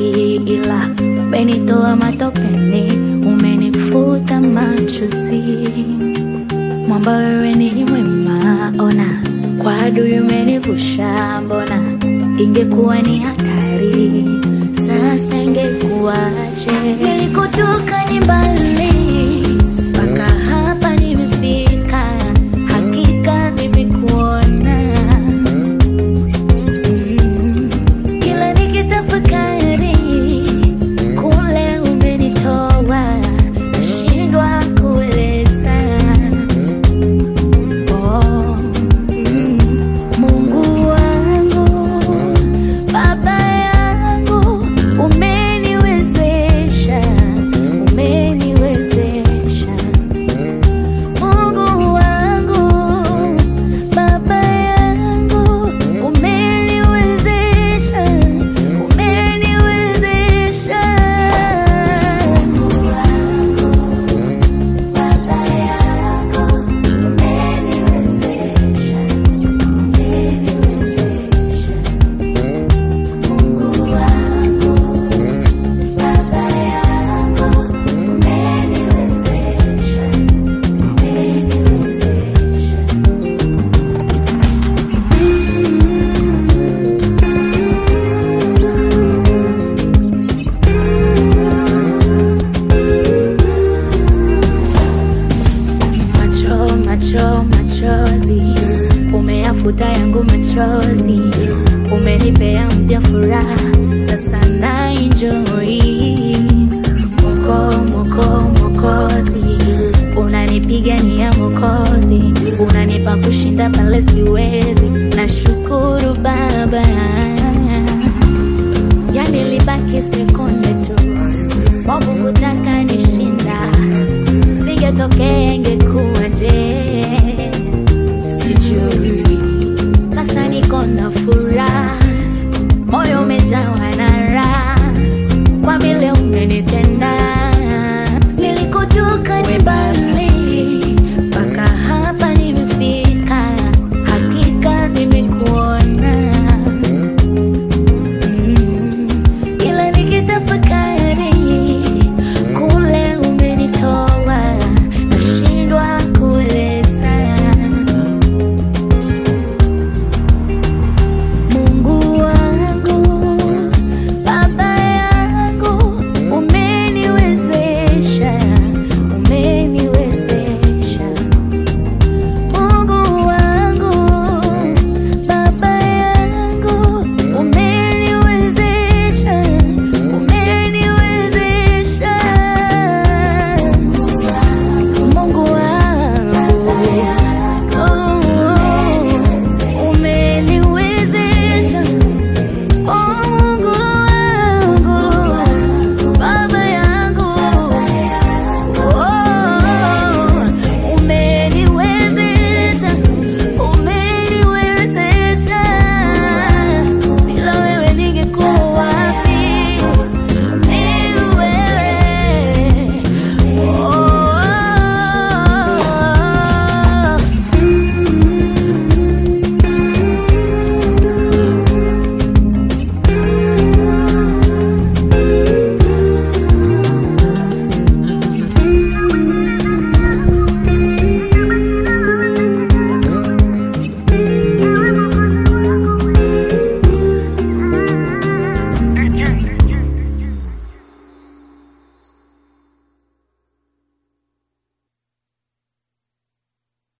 ila umenitoa matopeni, umenifuta machozi. Mwamba wewe ni mwema, ona kwa adui umenivusha. Mbona ingekuwa ni hatari, sasa ingekuwaje? Nilikotoka ni mbali, mpaka hapa nimefika, hakika nimekuona. Kila nikitafakari kule umenitoa, nashindwa kueleza. Mungu wangu, Baba yangu, umeniwezesha, umeniwezesha. Mungu wangu, Baba yangu, umeniwezesha, umeniwezesha. Mungu wangu, Baba yangu, umeniwezesha, umeniwezesha. Mungu wangu, Baba yangu, umeniwezesha, machozi, umeyafuta yangu machozi, umenipea mpya furaha, sasa na enjoy. Mwokozi, unanipigania Mwokozi, unanipa kushinda pale siwezi, nashukuru Baba. Yani libaki sekunde tu, Mungu kutaka nishinda, singetokea ingekuwaje?